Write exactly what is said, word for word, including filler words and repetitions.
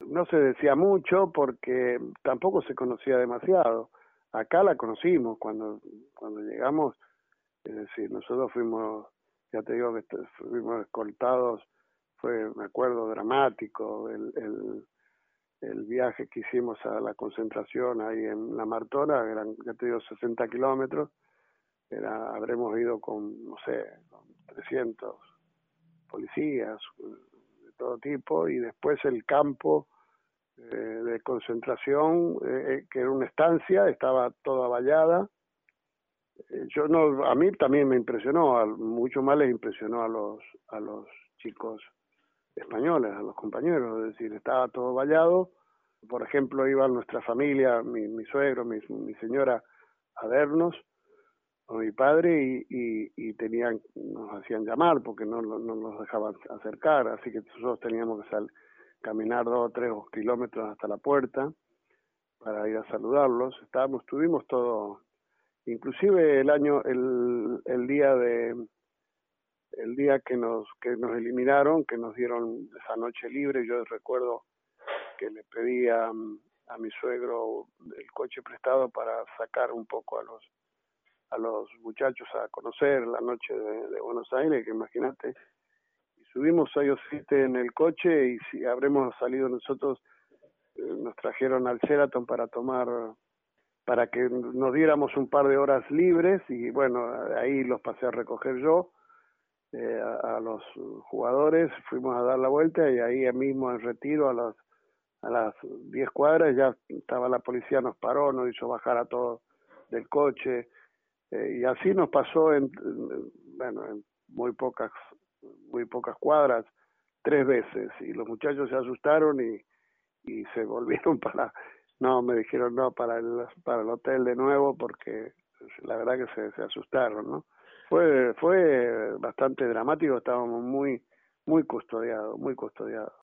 no se decía mucho porque tampoco se conocía demasiado. Acá la conocimos cuando, cuando llegamos, es decir, nosotros fuimos, ya te digo que fuimos escoltados, fue, me acuerdo, dramático, el, el, el viaje que hicimos a la concentración ahí en La Martora, eran, ya te digo, sesenta kilómetros, era, habremos ido con, no sé, con trescientos policías de todo tipo, y después el campo eh, de concentración, eh, que era una estancia, estaba toda vallada. Eh, yo no, a mí también me impresionó, a, mucho más les impresionó a los, a los chicos españoles, a los compañeros, es decir, estaba todo vallado. Por ejemplo, iba nuestra familia, mi, mi suegro, mi, mi señora, a vernos, con mi padre, y, y, y tenían, nos hacían llamar porque no, no nos dejaban acercar, así que nosotros teníamos que sal, caminar dos o tres kilómetros hasta la puerta para ir a saludarlos. Estábamos, estuvimos todo, inclusive el año, el, el día de, el día que nos, que nos eliminaron, que nos dieron esa noche libre, yo recuerdo que le pedí a, a mi suegro el coche prestado para sacar un poco a los a los muchachos a conocer la noche de, de Buenos Aires, que imagínate, y subimos seis o siete en el coche, y si habremos salido nosotros, eh, nos trajeron al Sheraton para tomar, para que nos diéramos un par de horas libres, y bueno, ahí los pasé a recoger yo, eh, a, a los jugadores, fuimos a dar la vuelta, y ahí mismo en Retiro, a las a las diez cuadras, ya estaba la policía, nos paró, nos hizo bajar a todos del coche. Eh, y así nos pasó en, bueno, en muy pocas, muy pocas cuadras, tres veces, y los muchachos se asustaron y, y se volvieron para, no, me dijeron no, para el, para el hotel de nuevo, porque la verdad que se, se asustaron, ¿no? Fue, fue bastante dramático, estábamos muy, muy custodiados, muy custodiados.